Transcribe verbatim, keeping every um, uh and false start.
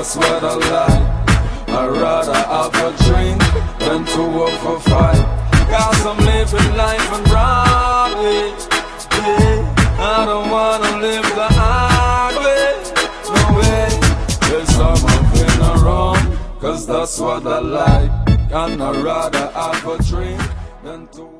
that's what I like. I'd rather have a drink than to work for fight. Cause I'm living life on Broadway, yeah. I don't wanna live the hard way, no way. Yes, I'm moving around, cause that's what I like. And I'd rather have a drink than to